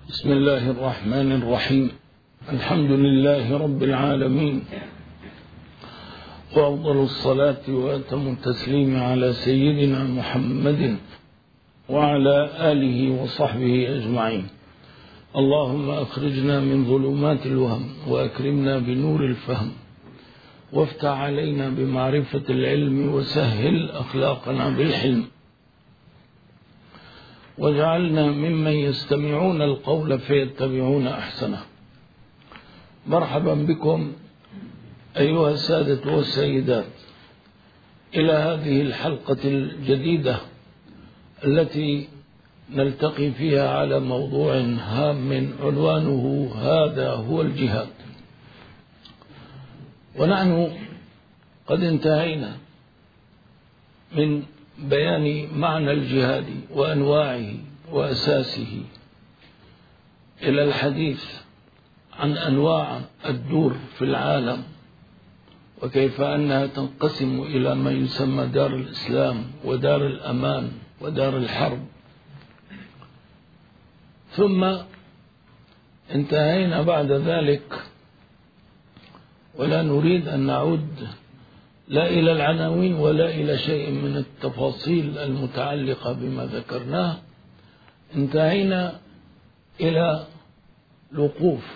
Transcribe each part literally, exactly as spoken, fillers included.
بسم الله الرحمن الرحيم. الحمد لله رب العالمين، وأفضل الصلاة وأتم التسليم على سيدنا محمد وعلى آله وصحبه أجمعين. اللهم أخرجنا من ظلمات الوهم وأكرمنا بنور الفهم، وافتح علينا بمعرفة العلم وسهل أخلاقنا بالحلم، واجعلنا ممن يستمعون القول فيتبعون أحسنه. مرحبا بكم أيها السادة والسيدات إلى هذه الحلقة الجديدة التي نلتقي فيها على موضوع هام عنوانه هذا هو الجهاد. ونحن قد انتهينا من بيان معنى الجهاد وأنواعه وأساسه إلى الحديث عن أنواع الدور في العالم، وكيف أنها تنقسم إلى ما يسمى دار الإسلام ودار الأمان ودار الحرب. ثم انتهينا بعد ذلك، ولا نريد أن نعود لا إلى العناوين ولا إلى شيء من التفاصيل المتعلقة بما ذكرناه. انتهينا إلى الوقوف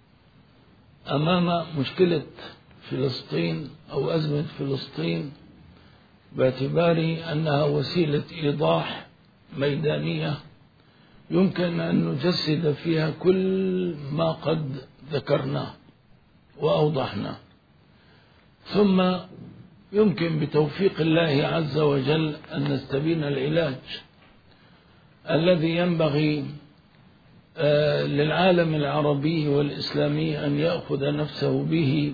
أمام مشكلة فلسطين أو أزمة فلسطين، باعتبار أنها وسيلة إيضاح ميدانية يمكن أن نجسد فيها كل ما قد ذكرناه وأوضحناه. ثم يمكن بتوفيق الله عز وجل أن نستبين العلاج الذي ينبغي للعالم العربي والإسلامي أن يأخذ نفسه به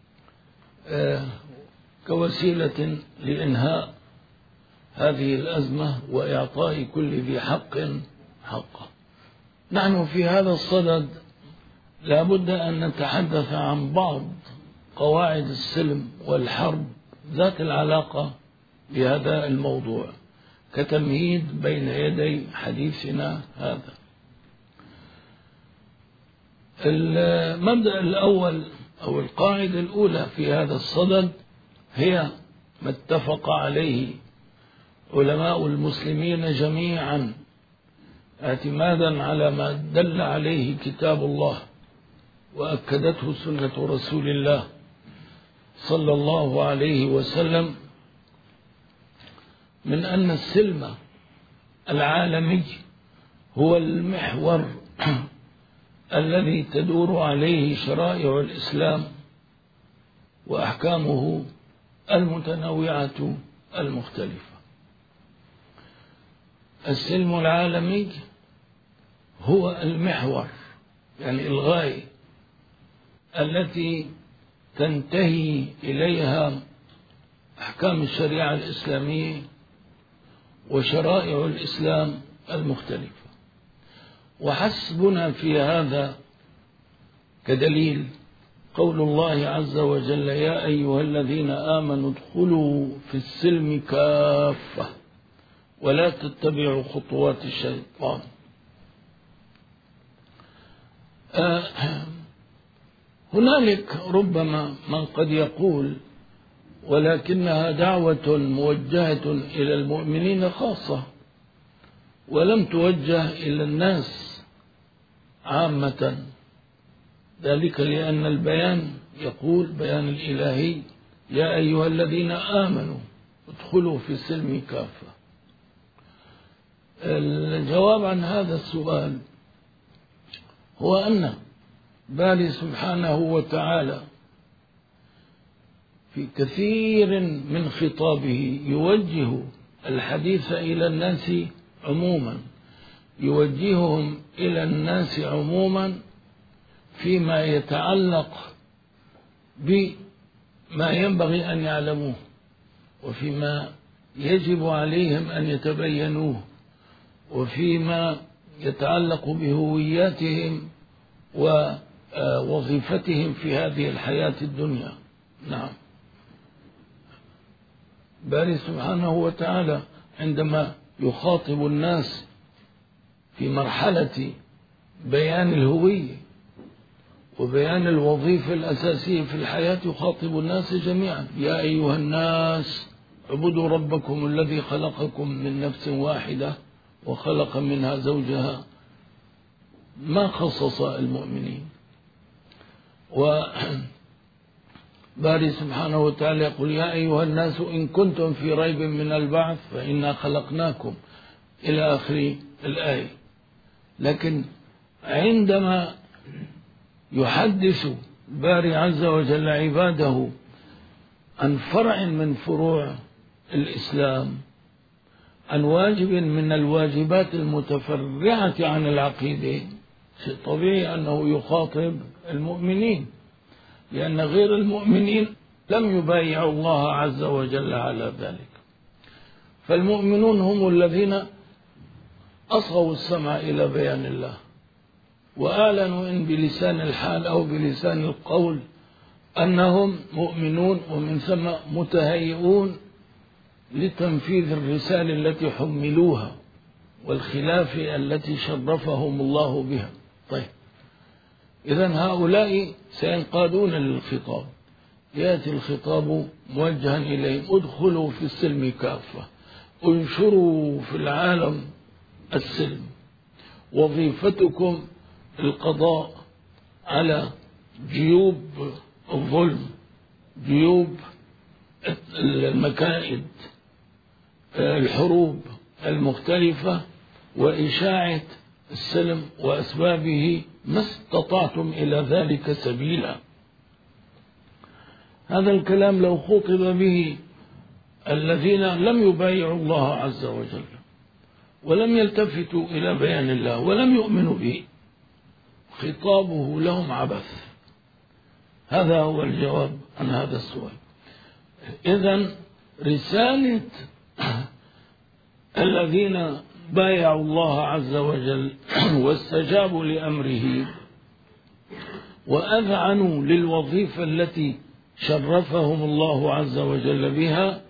كوسيلة لإنهاء هذه الأزمة وإعطاء كل ذي حق حقه. نحن في هذا الصدد لا بد أن نتحدث عن بعض قواعد السلم والحرب ذات العلاقة بهذا الموضوع كتمهيد بين يدي حديثنا هذا. المبدأ الأول أو القاعدة الأولى في هذا الصدد هي ما اتفق عليه علماء المسلمين جميعا اعتمادا على ما دل عليه كتاب الله وأكدته سنة رسول الله صلى الله عليه وسلم، من أن السلم العالمي هو المحور الذي تدور عليه شرائع الإسلام وأحكامه المتنوعة المختلفة. السلم العالمي هو المحور، يعني الغاية التي تنتهي إليها أحكام الشريعة الإسلامية وشرائع الإسلام المختلفة. وحسبنا في هذا كدليل قول الله عز وجل: يا أيها الذين آمنوا ادخلوا في السلم كافة ولا تتبعوا خطوات الشيطان. آه هنالك ربما من قد يقول ولكنها دعوة موجهة إلى المؤمنين خاصة ولم توجه إلى الناس عامة، ذلك لأن البيان يقول بيان الإلهي: يا أيها الذين آمنوا ادخلوا في السلم كافة. الجواب عن هذا السؤال هو أن باري سبحانه وتعالى في كثير من خطابه يوجه الحديث إلى الناس عموما، يوجههم إلى الناس عموما فيما يتعلق بما ينبغي أن يعلموه وفيما يجب عليهم أن يتبينوه وفيما يتعلق بهوياتهم ووظيفتهم في هذه الحياة الدنيا. نعم، باري سبحانه وتعالى عندما يخاطب الناس في مرحلة بيان الهوية وبيان الوظيفة الأساسية في الحياة، يخاطب الناس جميعا: يا أيها الناس اعبدوا ربكم الذي خلقكم من نفس واحدة وخلق منها زوجها. ما خصص المؤمنين. وباري سبحانه وتعالى يقول: يا أيها الناس إن كنتم في ريب من البعث فإنا خلقناكم، إلى آخر الآية. لكن عندما يحدث باري عز وجل عباده عن فرع من فروع الإسلام، عن واجب من الواجبات المتفرعة عن العقيدة، شيء طبيعي أنه يخاطب المؤمنين، لأن غير المؤمنين لم يبايعوا الله عز وجل على ذلك. فالمؤمنون هم الذين أصغوا السمع إلى بيان الله، وأعلنوا إن بلسان الحال أو بلسان القول أنهم مؤمنون، ومن ثم متهيئون لتنفيذ الرسالة التي حملوها والخلافة التي شرفهم الله بها. طيب، إذن هؤلاء سينقادون للخطاب، يأتي الخطاب موجها إليهم: ادخلوا في السلم كافة، انشروا في العالم السلم، وظيفتكم القضاء على جيوب الظلم، جيوب المكائد، الحروب المختلفة، وإشاعة السلم وأسبابه ما استطعتم إلى ذلك سبيلا. هذا الكلام لو خطب به الذين لم يبايعوا الله عز وجل ولم يلتفتوا إلى بيان الله ولم يؤمنوا به، خطابه لهم عبث. هذا هو الجواب عن هذا السؤال. إذن رسالة الذين بايعوا الله عز وجل واستجابوا لأمره وأذعنوا للوظيفة التي شرفهم الله عز وجل بها،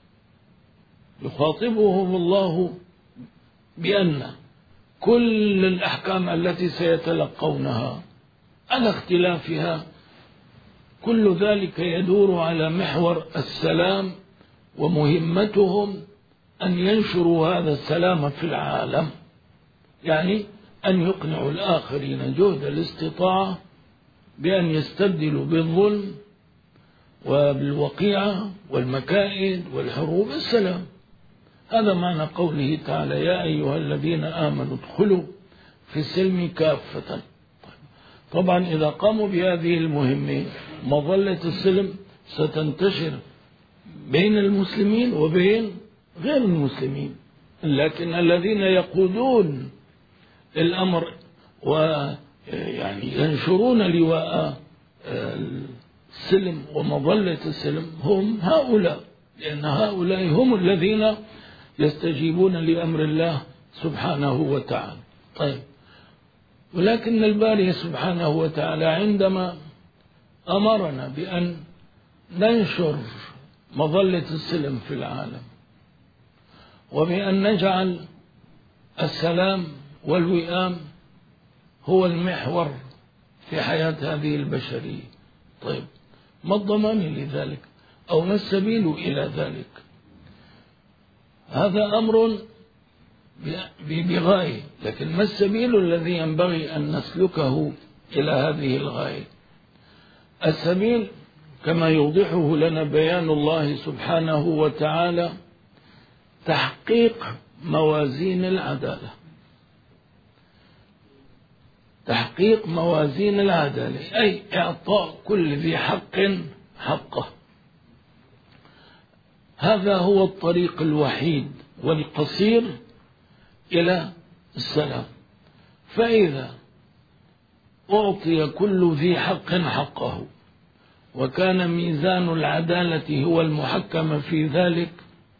يخاطبهم الله بأن كل الأحكام التي سيتلقونها على اختلافها، كل ذلك يدور على محور السلام، ومهمتهم أن ينشروا هذا السلام في العالم، يعني أن يقنعوا الآخرين جهد الاستطاعة بأن يستبدلوا بالظلم وبالوقيعة والمكائد والحروب السلام. هذا معنى قوله تعالى: يا أيها الذين آمنوا ادخلوا في السلم كافة. طبعا إذا قاموا بهذه المهمة مظلة السلم ستنتشر بين المسلمين وبين غير المسلمين، لكن الذين يقودون الأمر ويعني ينشرون لواء السلم ومظلة السلم هم هؤلاء، لأن هؤلاء هم الذين يستجيبون لأمر الله سبحانه وتعالى. طيب، ولكن الباري سبحانه وتعالى عندما أمرنا بأن ننشر مظلة السلم في العالم، وبأن نجعل السلام والوئام هو المحور في حياة هذه البشرية، طيب ما الضمان لذلك أو ما السبيل إلى ذلك؟ هذا أمر بغاية، لكن ما السبيل الذي ينبغي أن نسلكه إلى هذه الغاية؟ السبيل كما يوضحه لنا بيان الله سبحانه وتعالى تحقيق موازين العدالة، تحقيق موازين العدالة، أي إعطاء كل ذي حق حقه. هذا هو الطريق الوحيد والقصير إلى السلام. فإذا أعطي كل ذي حق حقه وكان ميزان العدالة هو المحكم في ذلك،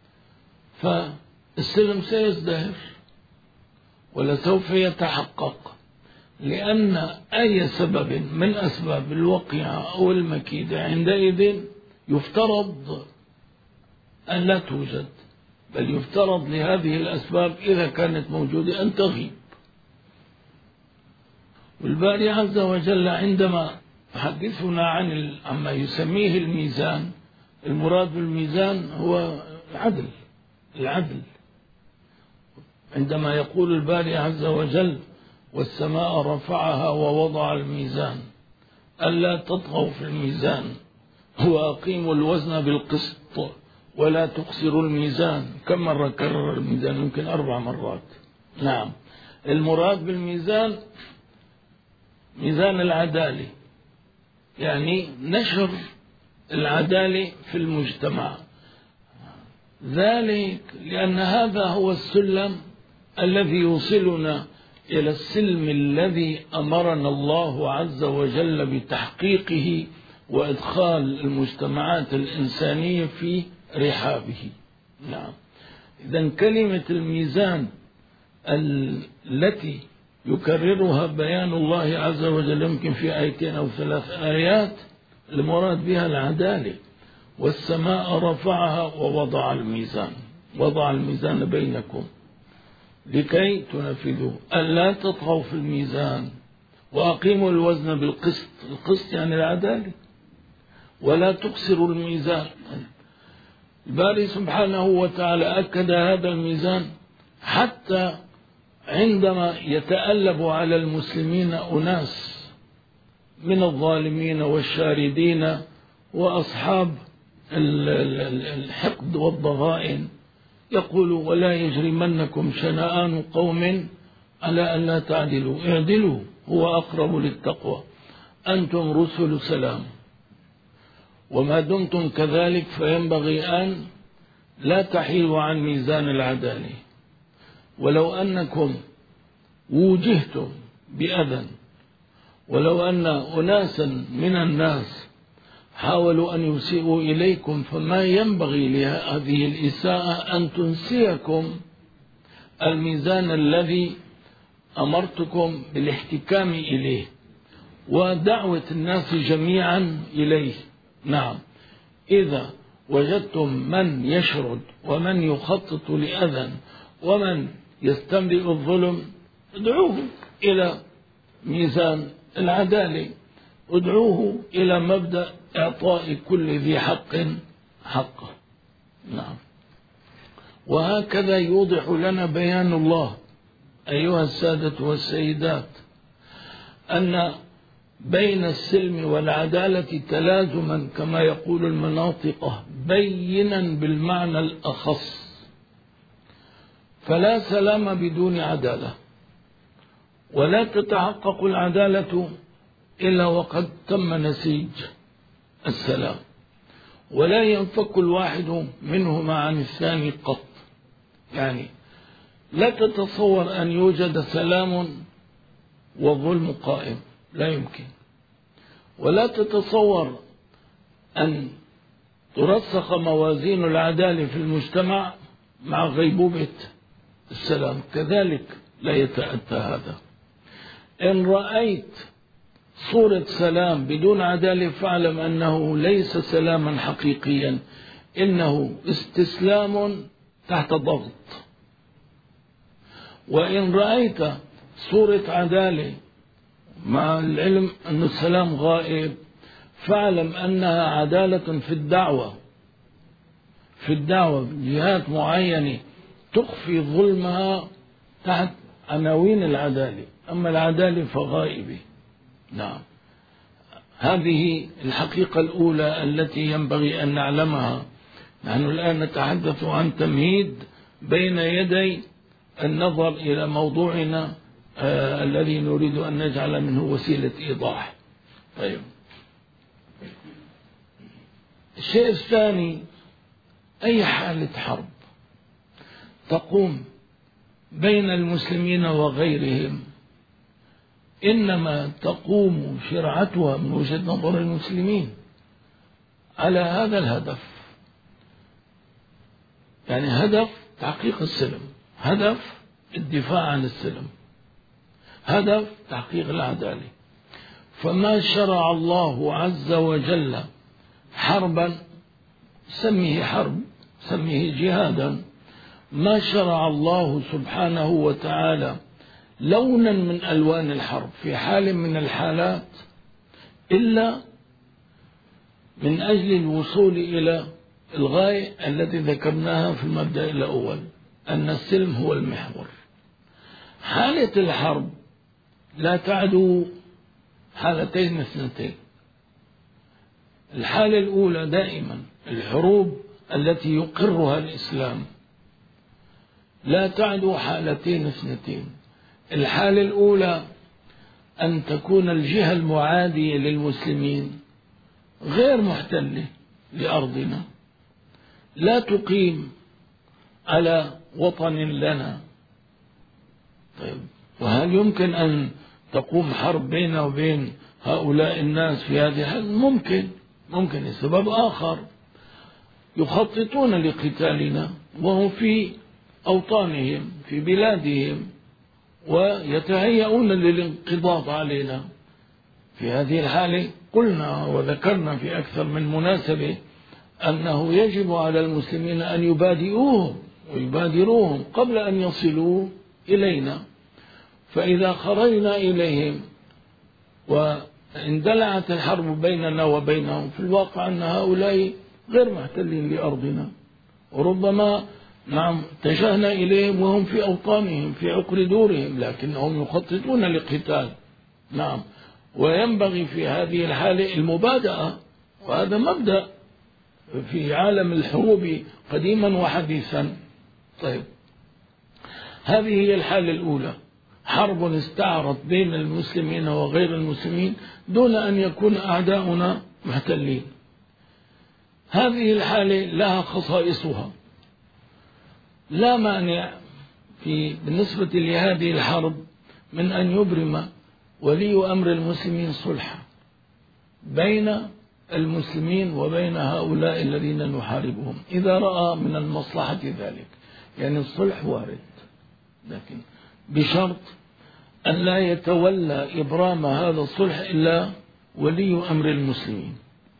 فالسلم سيزدهر ولسوف يتحقق، لأن أي سبب من أسباب الوقيعة أو المكيدة عندئذ يفترض أن لا توجد، بل يفترض لهذه الأسباب إذا كانت موجودة أن تغيب. والباري عز وجل عندما يحدثنا عن عما يسميه الميزان، المراد بالميزان هو العدل. العدل عندما يقول الباري عز وجل: والسماء رفعها ووضع الميزان ألا تطغوا في الميزان وأقيموا الوزن بالقسط ولا تخسروا الميزان. كم مرة كرر الميزان؟ يمكن أربع مرات. نعم، المراد بالميزان ميزان العدالة، يعني نشر العدالة في المجتمع، ذلك لأن هذا هو السلم الذي يوصلنا إلى السلم الذي أمرنا الله عز وجل بتحقيقه وإدخال المجتمعات الإنسانية في رحابه. نعم، إذن كلمة الميزان التي يكررها بيان الله عز وجل يمكن في آيتين أو ثلاث آيات، المراد بها العدالة. والسماء رفعها ووضع الميزان، وضع الميزان بينكم لكي تنفذوا ألا تطغوا في الميزان وأقيموا الوزن بالقسط. القسط يعني العدالة. ولا تخسروا الميزان. الباري سبحانه وتعالى أكد هذا الميزان حتى عندما يتألب على المسلمين أناس من الظالمين والشاردين وأصحاب الحقد والضغائن، يقول: ولا يجرمنكم شنآن قوم على أن لا تعدلوا اعدلوا هو أقرب للتقوى أنتم رسل سلام. وما دمتم كذلك فينبغي أن لا تحيلوا عن ميزان العدالة. ولو أنكم وجهتم بأذى، ولو أن أناسا من الناس حاولوا أن يسيئوا إليكم، فما ينبغي لهذه الإساءة أن تنسيكم الميزان الذي أمرتكم بالاحتكام إليه ودعوة الناس جميعا إليه. نعم، إذا وجدتم من يشرد ومن يخطط لأذى ومن يستنبئ الظلم، ادعوه إلى ميزان العدالة، ادعوه إلى مبدأ إعطاء كل ذي حق حقه. نعم، وهكذا يوضح لنا بيان الله أيها السادة والسيدات أن بين السلم والعدالة تلازما كما يقول المناطق بينا بالمعنى الأخص. فلا سلام بدون عدالة، ولا تتحقق العدالة إلا وقد تم نسيج السلام، ولا ينفك الواحد منهما عن الثاني قط. يعني لا تتصور أن يوجد سلام والظلم قائم، لا يمكن. ولا تتصور أن ترسخ موازين العدالة في المجتمع مع غيبوبة السلام، كذلك لا يتأتى هذا. إن رأيت صورة سلام بدون عدالة فاعلم أنه ليس سلاما حقيقيا، إنه استسلام تحت ضغط. وإن رأيت صورة عدالة مع العلم أن السلام غائب فاعلم أنها عدالة في الدعوة، في الدعوة جهات معينة تخفي ظلمها تحت عناوين العدالة، أما العدالة فغائبة. نعم، هذه الحقيقة الأولى التي ينبغي أن نعلمها. نحن الآن نتحدث عن تمهيد بين يدي النظر إلى موضوعنا آه الذي نريد أن نجعل منه وسيلة إيضاح. طيب، الشيء الثاني: أي حالة حرب تقوم بين المسلمين وغيرهم إنما تقوم شرعتها من وجهة نظر المسلمين على هذا الهدف، يعني هدف تحقيق السلم، هدف الدفاع عن السلم، هدف تحقيق العدالة. فما شرع الله عز وجل حربا سميه حرب، سميه جهادا. ما شرع الله سبحانه وتعالى لونا من ألوان الحرب في حال من الحالات إلا من أجل الوصول إلى الغاية التي ذكرناها في المبدأ الأول، أن السلم هو المحور. حالة الحرب لا تعدو حالتين اثنتين. الحالة الأولى دائما الحروب التي يقرها الإسلام لا تعدو حالتين اثنتين. الحالة الأولى أن تكون الجهة المعادية للمسلمين غير محتلة لأرضنا، لا تقيم على وطن لنا. طيب، وهل يمكن أن تقوم حرب بيننا وبين هؤلاء الناس في هذه الحالة؟ ممكن ممكن لسبب آخر، يخططون لقتالنا وهم في أوطانهم في بلادهم ويتهيئون للانقضاض علينا. في هذه الحالة قلنا وذكرنا في أكثر من مناسبة أنه يجب على المسلمين أن يبادئوهم ويبادروهم قبل أن يصلوا إلينا. فإذا خرجنا إليهم واندلعت الحرب بيننا وبينهم، في الواقع أن هؤلاء غير محتلين لأرضنا، وربما نعم اتجهنا إليهم وهم في أوطانهم في عقر دورهم، لكنهم يخططون للقتال. نعم، وينبغي في هذه الحالة المبادئة، وهذا مبدأ في عالم الحروب قديما وحديثا. طيب، هذه هي الحالة الأولى، حرب استعرت بين المسلمين وغير المسلمين دون أن يكون أعداؤنا محتلين. هذه الحالة لها خصائصها. لا مانع في بالنسبة لهذه الحرب من أن يبرم ولي أمر المسلمين صلحا بين المسلمين وبين هؤلاء الذين نحاربهم إذا رأى من المصلحة ذلك. يعني الصلح وارد، لكن بشرط أن لا يتولى إبرام هذا الصلح إلا ولي أمر المسلمين.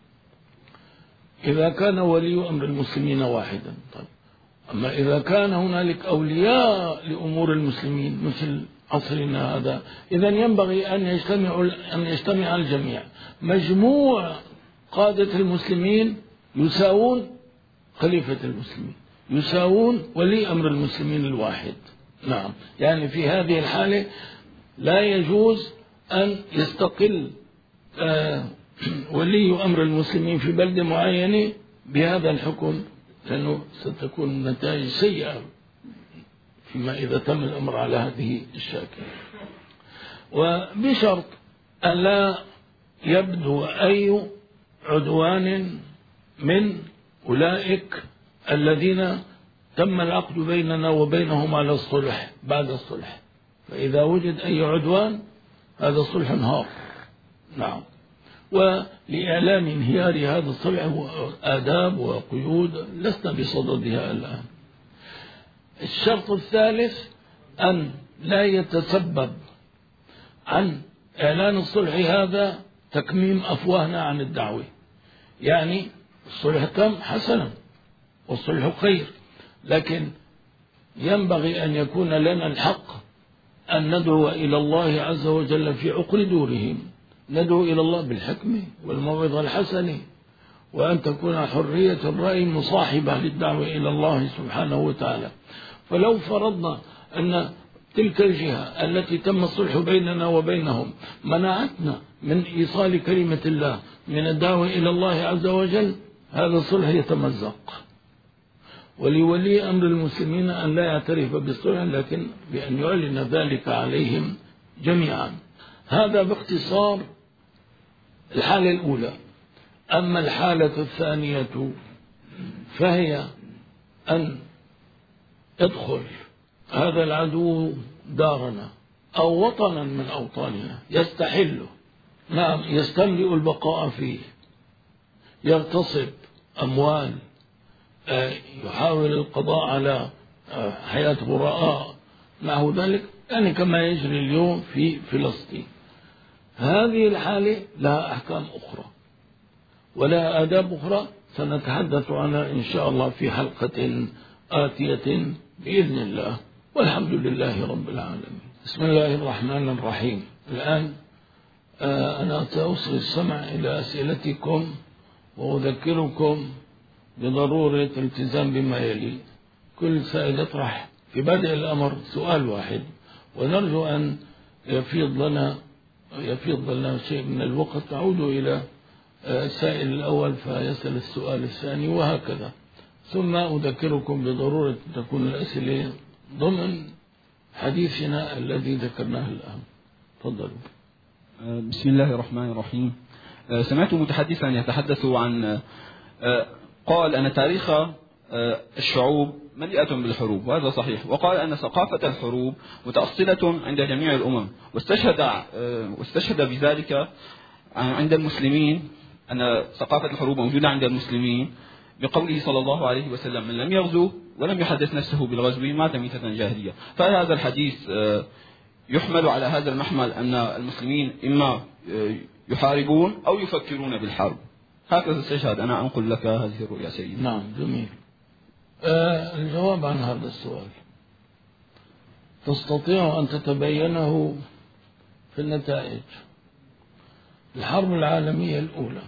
إذا كان ولي أمر المسلمين واحدا. طيب، أما إذا كان هنالك أولياء لأمور المسلمين مثل عصرنا هذا، إذن ينبغي أن يجتمع أن يجتمع الجميع. مجموع قادة المسلمين يساوون خليفة المسلمين، يساوون ولي أمر المسلمين الواحد. نعم، يعني في هذه الحالة لا يجوز أن يستقل آه ولي أمر المسلمين في بلدة معينة بهذا الحكم، لأنه ستكون النتائج سيئة فيما إذا تم الأمر على هذه الشاكلة. وبشرط أن لا يبدو أي عدوان من أولئك الذين تم العقد بيننا وبينهم على الصلح بعد الصلح. فإذا وجد أي عدوان هذا الصلح انهار. نعم، ولإعلام انهيار هذا الصلح آداب وقيود لسنا بصددها الآن. الشرط الثالث أن لا يتسبب عن إعلان الصلح هذا تكميم أفواهنا عن الدعوة. يعني الصلح تم حسنا والصلح خير، لكن ينبغي أن يكون لنا الحق أن ندعو إلى الله عز وجل في عقر دورهم، ندعو إلى الله بالحكمة والموعظة الحسنة، وأن تكون حرية الرأي مصاحبة للدعوة إلى الله سبحانه وتعالى. فلو فرضنا أن تلك الجهة التي تم الصلح بيننا وبينهم منعتنا من إيصال كلمة الله من الدعوة إلى الله عز وجل، هذا الصلح يتمزق. ولولي أمر المسلمين أن لا يعترف بالصلح، لكن بأن يعلن ذلك عليهم جميعا. هذا باختصار الحالة الأولى. أما الحالة الثانية فهي أن يدخل هذا العدو دارنا أو وطنا من أوطاننا يستحله، نعم، يستملئ البقاء فيه، يغتصب أموال، يحاول القضاء على حياة براء معه ذلك، يعني كما يجري اليوم في فلسطين. هذه الحالة لها أحكام أخرى ولا آداب أخرى سنتحدث عنها إن شاء الله في حلقة آتية بإذن الله، والحمد لله رب العالمين. بسم الله الرحمن الرحيم. الآن آه أنا سأوصل السمع إلى أسئلتكم وأذكركم بضرورة الالتزام بما يلي. كل سائل يطرح في بدء الأمر سؤال واحد، ونرجو أن يفيض لنا يفيض لنا شيء من الوقت نعود إلى السائل الأول فيسأل السؤال الثاني وهكذا. ثم أذكركم بضرورة أن تكون الأسئلة ضمن حديثنا الذي ذكرناه الآن. تفضلوا. بسم الله الرحمن الرحيم. سمعت متحدثا يتحدث عن قال أن تاريخ الشعوب مليئة بالحروب، وهذا صحيح، وقال أن ثقافة الحروب متأصلة عند جميع الأمم، واستشهد واستشهد بذلك عند المسلمين، أن ثقافة الحروب موجودة عند المسلمين بقوله صلى الله عليه وسلم: من لم يغزو ولم يحدث نفسه بالغزو مات ميتة جاهلية. فهذا الحديث يحمل على هذا المحمل أن المسلمين إما يحاربون أو يفكرون بالحرب. هكذا استشهد. أنا أنقل لك هذه الرؤيا سيدي. نعم، جميل. آه الجواب عن هذا السؤال تستطيع أن تتبينه في النتائج. الحرب العالمية الأولى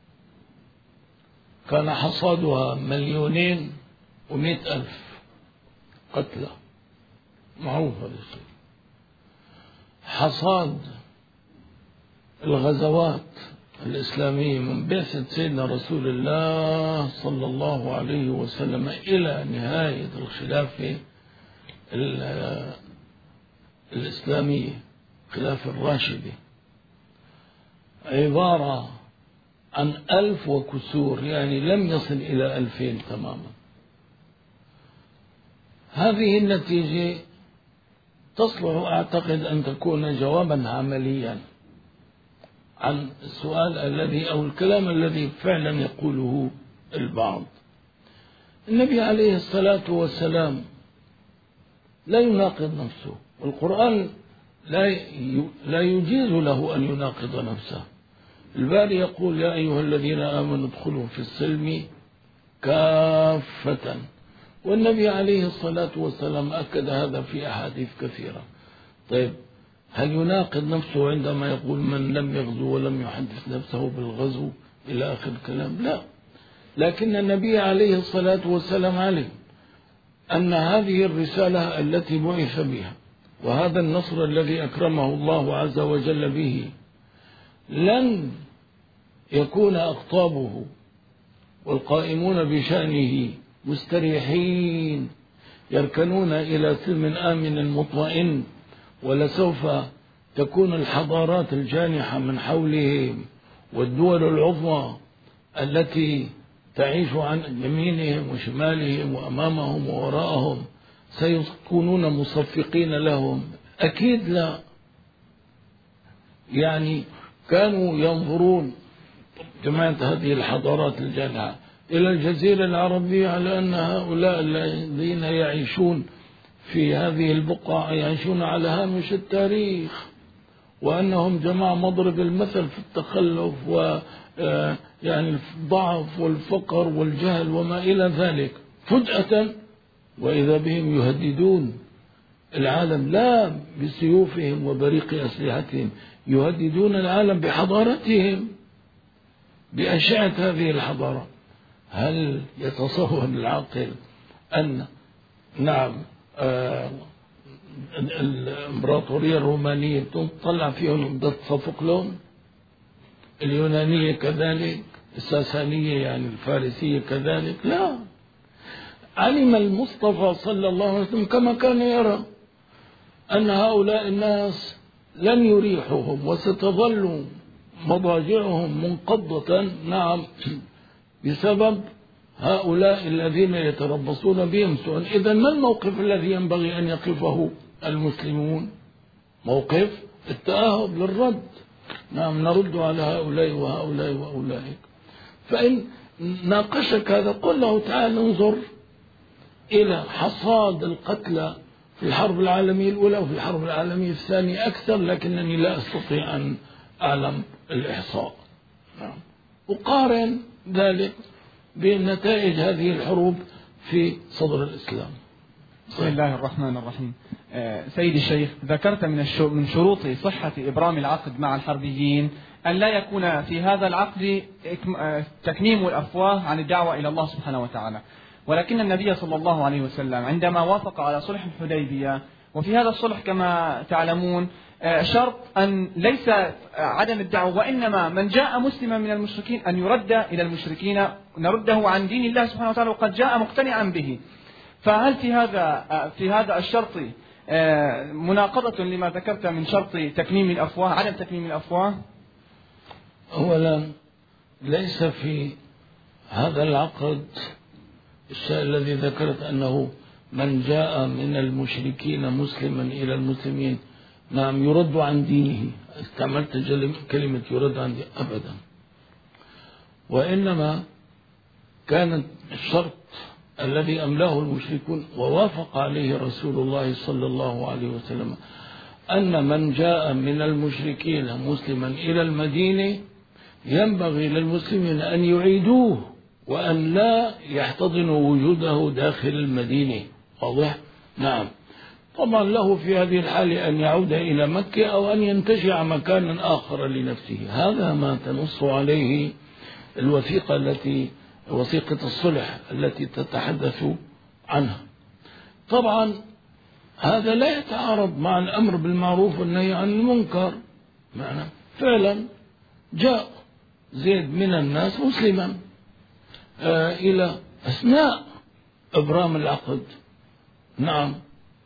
كان حصادها مليونين ومئة ألف قتلى، معروف هذا الشيء. حصاد الغزوات الإسلامية من بعثة سيدنا رسول الله صلى الله عليه وسلم إلى نهاية الخلافة الإسلامية، خلافة الراشدة، عبارة عن ألف وكسور، يعني لم يصل إلى ألفين تماما. هذه النتيجة تصلح أعتقد أن تكون جوابا عمليا عن السؤال الذي أو الكلام الذي فعلا يقوله البعض. النبي عليه الصلاة والسلام لا يناقض نفسه، والقرآن لا لا يجيز له أن يناقض نفسه. الباري يقول: يا أيها الذين آمنوا ادخلوا في السلم كافة، والنبي عليه الصلاة والسلام أكد هذا في أحاديث كثيرة. طيب، هل يناقض نفسه عندما يقول من لم يغزو ولم يحدث نفسه بالغزو إلى آخر الكلام؟ لا، لكن النبي عليه الصلاة والسلام علم أن هذه الرسالة التي بعث بها وهذا النصر الذي أكرمه الله عز وجل به لن يكون أقطابه والقائمون بشأنه مستريحين يركنون إلى سلم آمن مطمئن، ولسوف تكون الحضارات الجانحة من حولهم والدول العظمى التي تعيش عن يمينهم وشمالهم وأمامهم ووراءهم سيكونون مصفقين لهم؟ أكيد لا. يعني كانوا ينظرون جماعة هذه الحضارات الجانحة إلى الجزيرة العربية على أن هؤلاء الذين يعيشون في هذه البقعة يعيشون على هامش التاريخ، وأنهم جماعة مضرب المثل في التخلف و يعني الضعف والفقر والجهل وما إلى ذلك. فجأة وإذا بهم يهددون العالم لا بسيوفهم وبريق أسلحتهم، يهددون العالم بحضارتهم، بأشعة هذه الحضارة. هل يتصور العاقل أن نعم آه الإمبراطورية الرومانية تطلع فيهم بدها تصفق لهم؟ اليونانية كذلك، الساسانية يعني الفارسية كذلك؟ لا. علم المصطفى صلى الله عليه وسلم كما كان يرى أن هؤلاء الناس لن يريحهم وستظل مضاجعهم منقضة، نعم، بسبب هؤلاء الذين يتربصون بهم سوءا. إذن ما الموقف الذي ينبغي أن يقفه المسلمون؟ موقف التأهب للرد. نعم، نرد على هؤلاء وهؤلاء وأولئك. فإن ناقشك هذا قل له: تعال انظر إلى حصاد القتلى في الحرب العالمية الأولى وفي الحرب العالمية الثانية أكثر، لكنني لا أستطيع أن أعلم الإحصاء. نعم. وقارن ذلك بنتائج هذه الحروب في صدر الإسلام. بسم الله الرحمن الرحيم. سيدي الشيخ، ذكرت من من شروط صحة إبرام العقد مع الحربيين أن لا يكون في هذا العقد تكميم الأفواه عن الدعوة إلى الله سبحانه وتعالى، ولكن النبي صلى الله عليه وسلم عندما وافق على صلح الحديبية، وفي هذا الصلح كما تعلمون شرط أن ليس عدم الدعوة، وإنما من جاء مسلما من المشركين أن يرد إلى المشركين، نرده عن دين الله سبحانه وتعالى وقد جاء مقتنعا به. فهل في هذا في هذا الشرط مناقضة لما ذكرت من شرط تكميم الأفواه، عدم تكميم الأفواه؟ أولا ليس في هذا العقد الشيء الذي ذكرت أنه من جاء من المشركين مسلما إلى المسلمين نعم يرد عن دينه، استعملت كلمة يرد عن دينه أبدا، وإنما كانت الشرط الذي أملاه المشركون ووافق عليه رسول الله صلى الله عليه وسلم أن من جاء من المشركين مسلما إلى المدينة ينبغي للمسلمين أن يعيدوه وأن لا يحتضنوا وجوده داخل المدينة. واضح؟ نعم. طبعا له في هذه الحالة أن يعود إلى مكة أو أن ينتشع مكانا آخر لنفسه، هذا ما تنص عليه الوثيقة التي وثيقة الصلح التي تتحدث عنها. طبعا هذا لا يتعارض مع الأمر بالمعروف والنهي عن المنكر، معنى فعلا جاء زيد من الناس مسلما آه إلى أثناء إبرام العقد. نعم.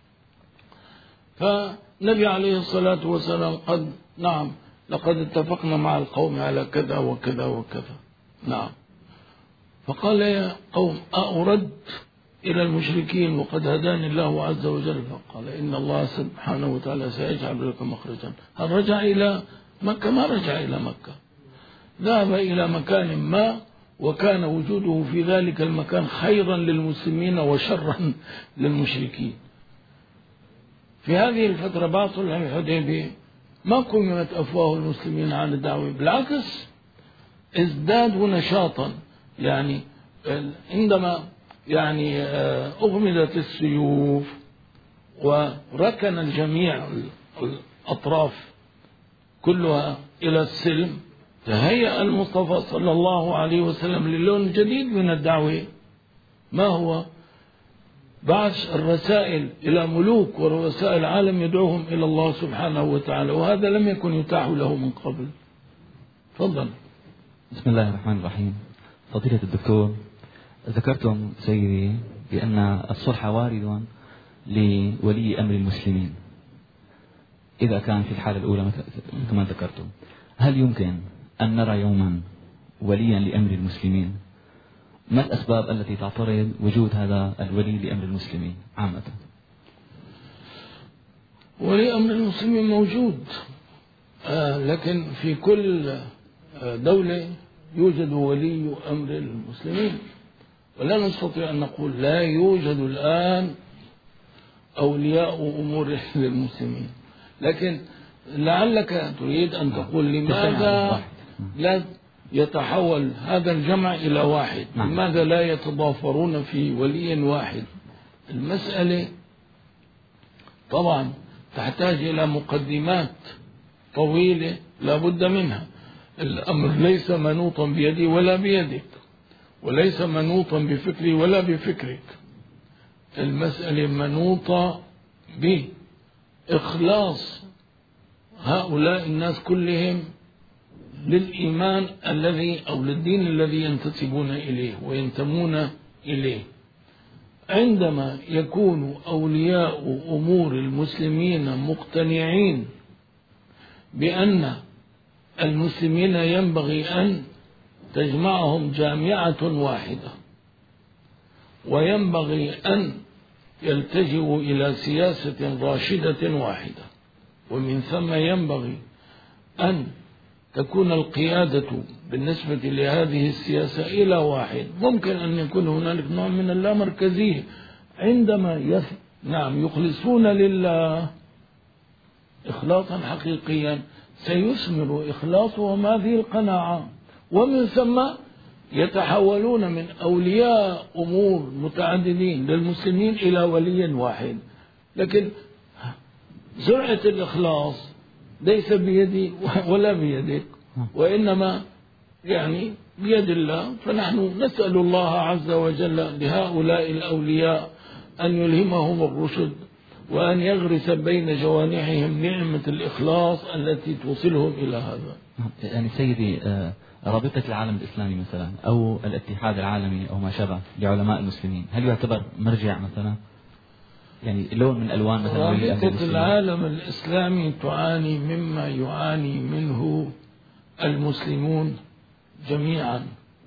فالنبي عليه الصلاة والسلام قد نعم لقد اتفقنا مع القوم على كذا وكذا وكذا. نعم. فقال يا قوم أأرد إلى المشركين وقد هداني الله عز وجل؟ فقال إن الله سبحانه وتعالى سيجعل لكم مخرجا. هل رجع إلى مكة؟ ما رجع إلى مكة، ذهب إلى مكان ما وكان وجوده في ذلك المكان خيرا للمسلمين وشرا للمشركين. في هذه الفترة بعد صلح الحديبية ما كملت أفواه المسلمين عن الدعوة، بالعكس ازدادوا نشاطا. يعني عندما يعني أغمدت السيوف وركن الجميع الأطراف كلها إلى السلم، تهيأ المصطفى صلى الله عليه وسلم للون جديد من الدعوة، ما هو بعث الرسائل إلى ملوك ورؤساء العالم يدعوهم إلى الله سبحانه وتعالى، وهذا لم يكن يتاح له من قبل. تفضل. بسم الله الرحمن الرحيم. فضيلة الدكتور، ذكرتم سيدي بأن الصلح وارد لولي أمر المسلمين إذا كان في الحالة الأولى كما ذكرتم، هل يمكن أن نرى يوما وليا لأمر المسلمين؟ ما الأسباب التي تعترض وجود هذا الولي لأمر المسلمين عامة؟ ولي أمر المسلمين موجود، آه لكن في كل دولة يوجد ولي أمر المسلمين، ولا نستطيع أن نقول لا يوجد الآن أولياء أمور للمسلمين. لكن لعلك تريد أن تقول لماذا لا يتحول هذا الجمع إلى واحد؟ لماذا لا يتضافرون في ولي واحد؟ المسألة طبعا تحتاج إلى مقدمات طويلة لا بد منها. الأمر ليس منوطا بيدي ولا بيدك، وليس منوطا بفكري ولا بفكرك. المسألة منوطة بإخلاص هؤلاء الناس كلهم للإيمان الذي أو للدين الذي ينتسبون إليه وينتمون إليه. عندما يكون أولياء أمور المسلمين مقتنعين بأن المسلمين ينبغي أن تجمعهم جامعة واحدة، وينبغي أن يلتجئوا إلى سياسة راشدة واحدة، ومن ثم ينبغي أن تكون القيادة بالنسبة لهذه السياسة إلى واحد. ممكن أن يكون هنالك نوع من اللامركزية عندما يف... نعم يخلصون لله إخلاصا حقيقيا سيثمر إخلاصهم هذه القناعة، ومن ثم يتحولون من أولياء أمور متعددين للمسلمين إلى ولي واحد. لكن سرعة الإخلاص ليس بيدي ولا بيدك، وإنما يعني بيد الله. فنحن نسأل الله عز وجل لهؤلاء الأولياء أن يلهمهم الرشد، وأن يغرس بين جوانحهم نعمة الإخلاص التي توصلهم إلى هذا. يعني سيدي، رابطة العالم الإسلامي مثلا أو الاتحاد العالمي أو ما شابه لعلماء المسلمين، هل يعتبر مرجع مثلا؟ يعني لون من ألوان مثلا رابطة العالم الإسلامي تعاني مما يعاني منه المسلمون جميعا.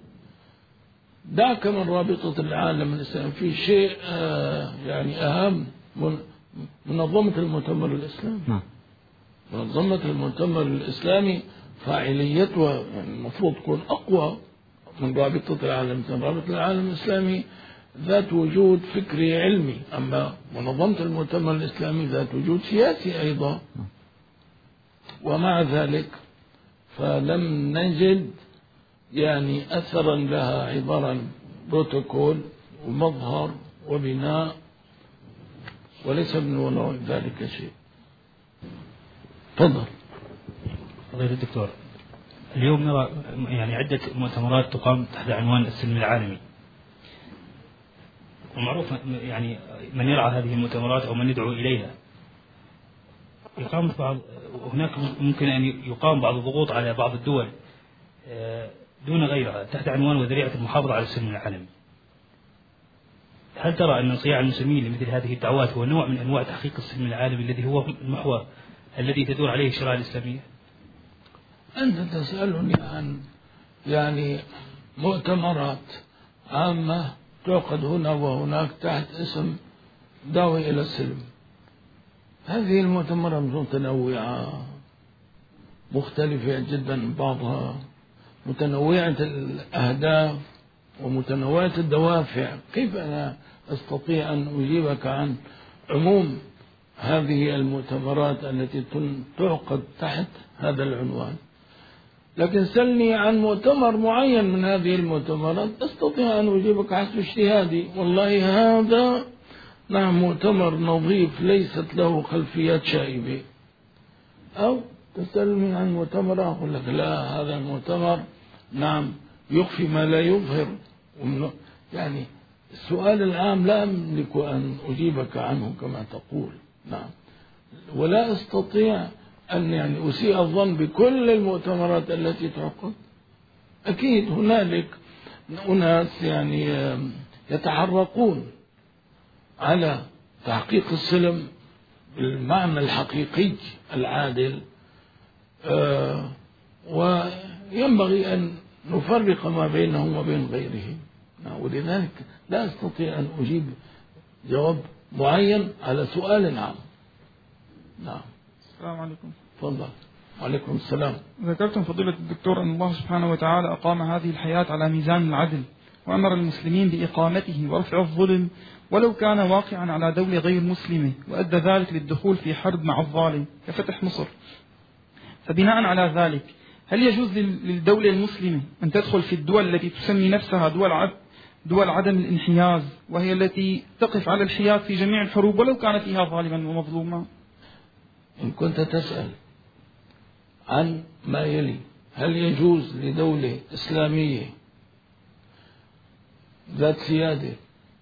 دعك من رابطة العالم الإسلامي في شيء آه يعني أهم، من منظمة المؤتمر الإسلامي. نعم. منظمة المؤتمر الإسلامي فاعليتها يعني المفروض تكون أقوى من رابطة العالم الإسلامي. رابطة العالم الإسلامي ذات وجود فكري علمي، أما منظمة المؤتمر الإسلامي ذات وجود سياسي أيضا. ومع ذلك فلم نجد يعني أثرا لها عبارة بروتوكول ومظهر وبناء، وليس من وراء ذلك شيء. تفضل. فضيلة الدكتور، اليوم نرى يعني عدة مؤتمرات تقام تحت عنوان السلم العالمي، ومعروف يعني من يرعى هذه المؤتمرات أو من يدعو إليها يقام بعض، هناك ممكن أن يقام بعض الضغوط على بعض الدول دون غيرها تحت عنوان وذريعة المحافظة على السلم العالمي. هل ترى أن انصياع المسلمين لمثل هذه الدعوات هو نوع من أنواع تحقيق السلم العالمي الذي هو المحور الذي تدور عليه الشرائع الإسلامية؟ أنت تسألني عن يعني مؤتمرات عامة تعقد هنا وهناك تحت اسم دعوة إلى السلم. هذه المؤتمرات متنوعة مختلفة جدا، بعضها متنوعة الأهداف ومتنوعة الدوافع. كيف أنا أستطيع أن أجيبك عن عموم هذه المؤتمرات التي تعقد تحت هذا العنوان؟ لكن سلني عن مؤتمر معين من هذه المؤتمرات أستطيع أن أجيبك حسب اجتهادي. والله هذا نعم مؤتمر نظيف ليست له خلفيات شائبة. أو تسألني عن مؤتمر أقول لك لا، هذا المؤتمر نعم يخفي ما لا يظهر. يعني السؤال العام لا أملك أن أجيبك عنه كما تقول. نعم، ولا أستطيع أن يعني أسيء الظن بكل المؤتمرات التي تعقد. أكيد هنالك أناس يعني يتحرقون على تحقيق السلم بالمعنى الحقيقي العادل، آه وينبغي أن نفرق ما بينهم وبين غيرهم. ولذلك لا أستطيع أن أجيب جواب معين على سؤال عام. نعم. السلام عليكم. تفضل. وعليكم السلام. ذكرتم فضيلة الدكتور أن الله سبحانه وتعالى أقام هذه الحياة على ميزان العدل، وأمر المسلمين بإقامته ورفع الظلم ولو كان واقعا على دولة غير مسلمة، وأدى ذلك للدخول في حرب مع الظالم كفتح مصر. فبناء على ذلك هل يجوز للدولة المسلمة أن تدخل في الدول التي تسمي نفسها دول عد دول عدم الانحياز، وهي التي تقف على الحياد في جميع الحروب ولو كان فيها ظالما ومظلوما؟ إن كنت تسأل عن ما يلي، هل يجوز لدولة إسلامية ذات سيادة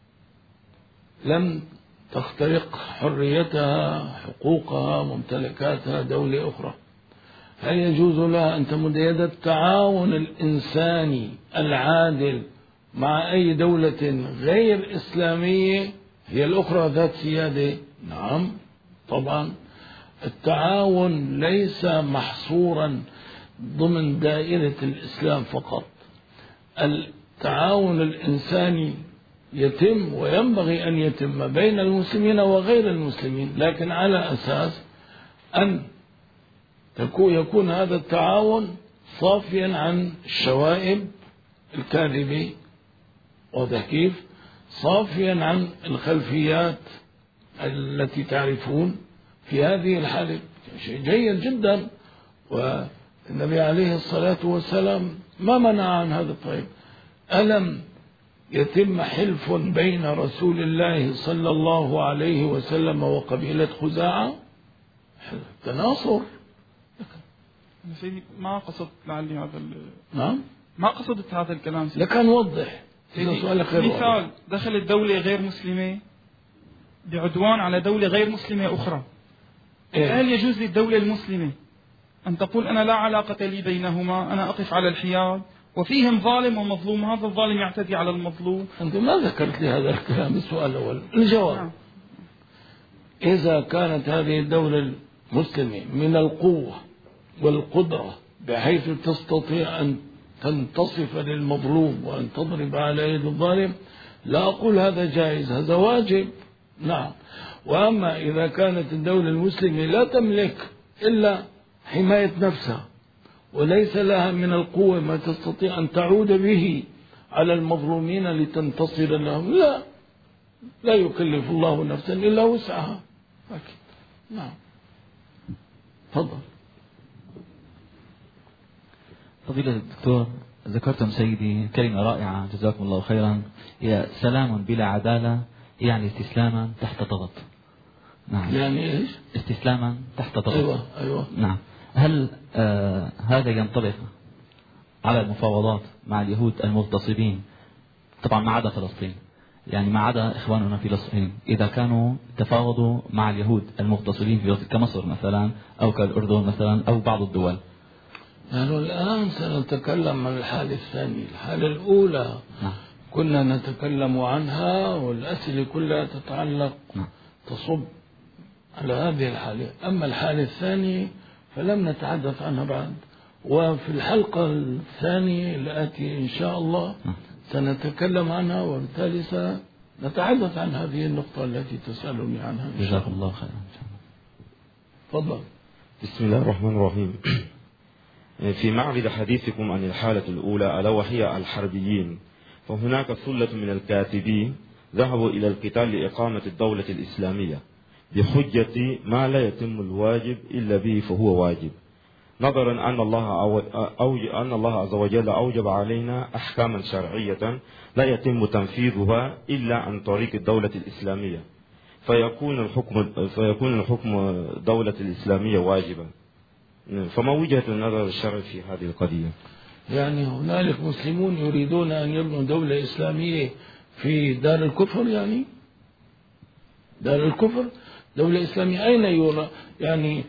لم تخترق حريتها حقوقها ممتلكاتها دولة أخرى، هل يجوز لها أن تمد يد التعاون الإنساني العادل مع أي دولة غير إسلامية هي الأخرى ذات سيادة؟ نعم طبعا. التعاون ليس محصورا ضمن دائرة الإسلام فقط. التعاون الإنساني يتم وينبغي أن يتم بين المسلمين وغير المسلمين، لكن على أساس أن يكون هذا التعاون صافيا عن الشوائب الكاذبة، واضح كيف؟ صافيا عن الخلفيات التي تعرفون. في هذه الحالة شيء جيد جدا، والنبي عليه الصلاة والسلام ما منع عن هذا الطيب. ألم يتم حلف بين رسول الله صلى الله عليه وسلم وقبيلة خزاعة؟ تناصر. يا سيدي ما قصدت لعلي هذا ال... نعم ما قصدت هذا الكلام سيدي. لكن وضح. سيدي مثال دخلت دولة غير مسلمة بعدوان على دولة غير مسلمة أخرى، إيه؟ هل يجوز للدولة المسلمة أن تقول أنا لا علاقة لي بينهما، أنا أقف على الحياد وفيهم ظالم ومظلوم، هذا الظالم يعتدي على المظلوم؟ أنت ما ذكرت لي هذا الكلام السؤال الأول. الجواب نعم. إذا كانت هذه الدولة المسلمة من القوة والقدرة بحيث تستطيع أن تنتصف للمظلوم وأن تضرب على يد الظالم، لا أقول هذا جائز، هذا واجب. نعم. وأما إذا كانت الدولة المسلمة لا تملك إلا حماية نفسها وليس لها من القوة ما تستطيع أن تعود به على المظلومين لتنتصر لهم، لا لا يكلف الله نفسا إلا وسعها. أكيد. نعم. تفضل. فضيلة الدكتور، ذكرتم سيدي كلمة رائعة جزاكم الله خيرا، هي سلام بلا عدالة يعني استسلاما تحت ضغط. نعم. يعني ايش؟ استسلاما تحت ضغط. ايوه ايوه. نعم. هل آه هذا ينطبق على المفاوضات مع اليهود المغتصبين، طبعا ما عدا فلسطين، يعني ما عدا إخواننا في فلسطين، إذا كانوا تفاوضوا مع اليهود المغتصبين في كمصر مثلا أو كالأردن مثلا أو بعض الدول؟ نحن الآن سنتكلم عن الحالة الثانية. الحالة الأولى نعم. كنا نتكلم عنها والأسئلة كلها تتعلق نعم. تصب على هذه الحالة. أما الحالة الثانية فلم نتحدث عنها بعد، وفي الحلقة الثانية التي إن شاء الله نعم. سنتكلم عنها، وبالتالي سنتحدث عن هذه النقطة التي تسألني عنها. جزاك الله خيرا. تفضل. بسم الله الرحمن الرحيم. في معرض حديثكم عن الحالة الأولى ألا وهي الحربيين، فهناك ثلة من الكاتبين ذهبوا إلى القتال لإقامة الدولة الإسلامية بحجة ما لا يتم الواجب إلا به فهو واجب، نظرا أن الله أو أن الله عز وجل أوجب علينا أحكاما شرعية لا يتم تنفيذها إلا عن طريق الدولة الإسلامية، فيكون الحكم فيكون الحكم دولة الإسلامية واجبا. فما وجهة النظر الشرعي في هذه القضية؟ يعني هنالك مسلمون يريدون أن يبنوا دولة إسلامية في دار الكفر، يعني دار الكفر دولة إسلامية أين يرى يعني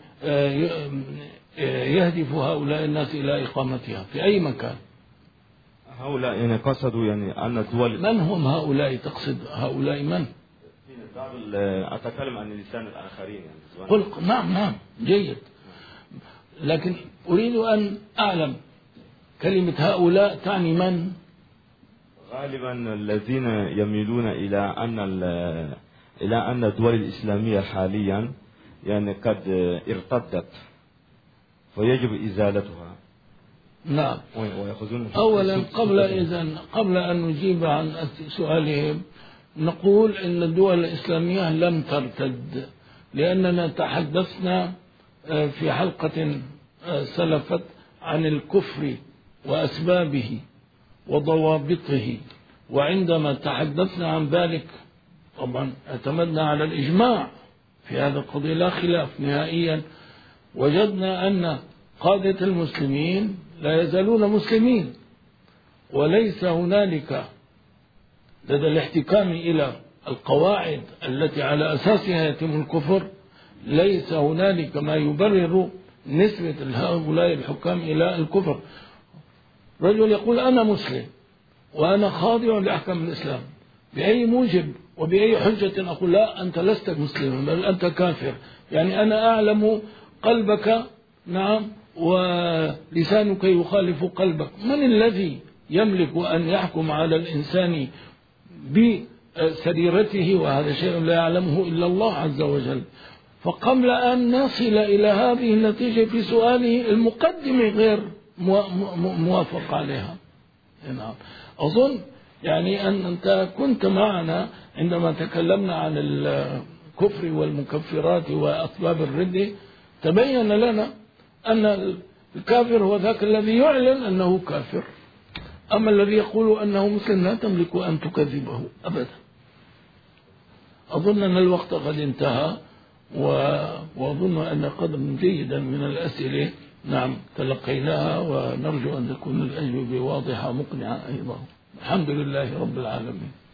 يهدف هؤلاء الناس إلى إقامتها في أي مكان؟ هؤلاء يعني قصدوا يعني أن الدول. من هم هؤلاء؟ تقصد هؤلاء من؟ أتكلم عن لسان الآخرين يعني. قل نعم نعم جيد، لكن أريد أن أعلم كلمة هؤلاء تعني من؟ غالبا الذين يميلون إلى أن إلى أن الدول الإسلامية حاليا يعني قد ارتدت فيجب إزالتها. نعم. أولا قبل إذن قبل أن نجيب عن سؤالهم نقول أن الدول الإسلامية لم ترتد، لأننا تحدثنا في حلقة سلفت عن الكفر وأسبابه وضوابطه، وعندما تحدثنا عن ذلك طبعا اعتمدنا على الإجماع في هذا القضية لا خلاف نهائيا. وجدنا أن قادة المسلمين لا يزالون مسلمين، وليس هنالك لدى الاحتكام إلى القواعد التي على أساسها يتم الكفر ليس هنالك ما يبرر نسبة هؤلاء الحكام إلى الكفر. رجل يقول أنا مسلم وأنا خاضع لأحكام الإسلام، بأي موجب وبأي حجة أقول لا أنت لست مسلما بل أنت كافر؟ يعني أنا أعلم قلبك نعم ولسانك يخالف قلبك. من الذي يملك أن يحكم على الإنسان بسريرته؟ وهذا شيء لا يعلمه إلا الله عز وجل. فقبل أن نصل إلى هذه النتيجة في سؤاله المقدمة غير موافق عليها. نعم. أظن يعني أن أنت كنت معنا عندما تكلمنا عن الكفر والمكفرات وأسباب الردة، تبين لنا أن الكافر هو ذاك الذي يعلن أنه كافر، أما الذي يقول أنه مسلم لا تملك أن تكذبه أبدا. أظن أن الوقت قد انتهى، وأظن أن قدرا جيدا من الأسئلة نعم تلقيناها، ونرجو أن تكون الأجوبة واضحة مقنعة أيضا. الحمد لله رب العالمين.